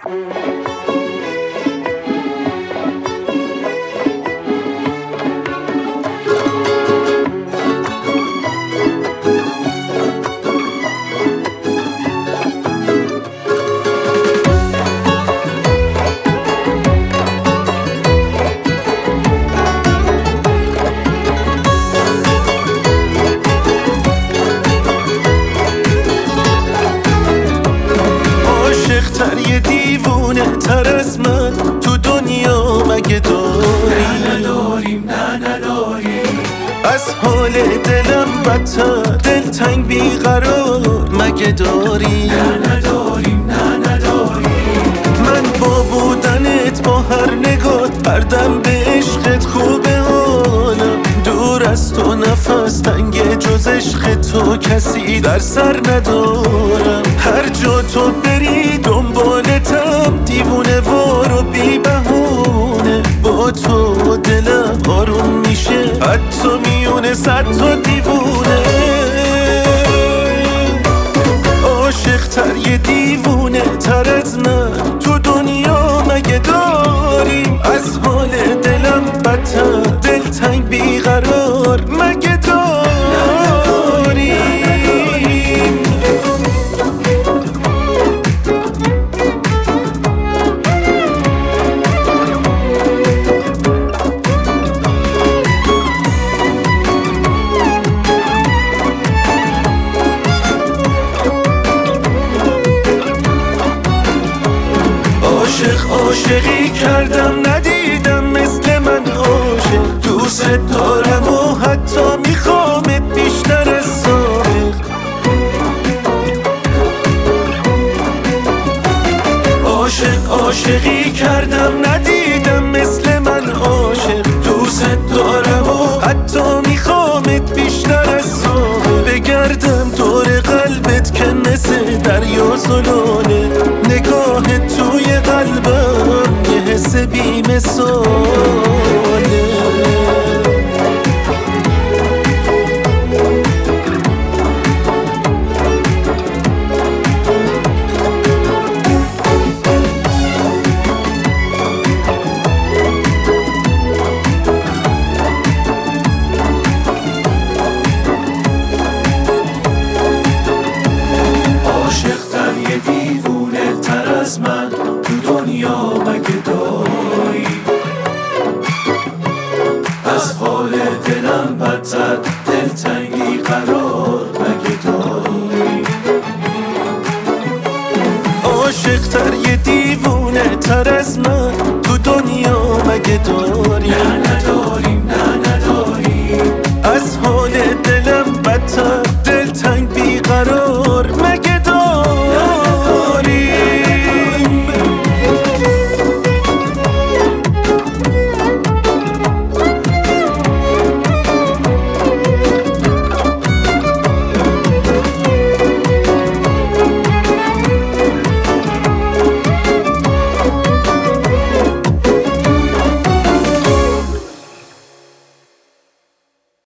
یه دیوونه تر از من تو دنیا مگه داری؟ نه نداریم، نه نداریم. از حال دلم بدتر دلتنگ بیقرار مگه داری؟ نه نداریم، نه نداریم. من با بودنت با هر نگاه هر دم به عشقت خوبه حالم، دور از تو نفس تنگ جز عشق تو کسی در سر ندارم. هر جا تو بری دنبالتم دیوونه وار و بی بهونه، با تو دلم آروم میشه حتی میونه صد تا دیوونه. عاشق تر یه دیوونه تر از من تو دنیا مگه داریم؟ از حال دلم بدتر دلتنگ بیقرار مگه داریم؟ عاشقی کردم ندیدم مثل من عاشق، دوست دارم و حتی میخوامت بیشتر از سابق. عاشقی کردم ندیدم مثل من عاشق، دوست دارم و حتی میخوامت بیشتر از سابق. بگردم دور قلبت که مثل دریا زلاله، نگاه توی قلبم یه حس بی مثاله. من تو دنیا مگه داری؟ از حال دلم بدتر دلتنگی قرار مگه داری؟ عاشق تر یه دیوونه تر از من تو دنیا مگه داری؟ نه نداریم، نه نداریم. از حال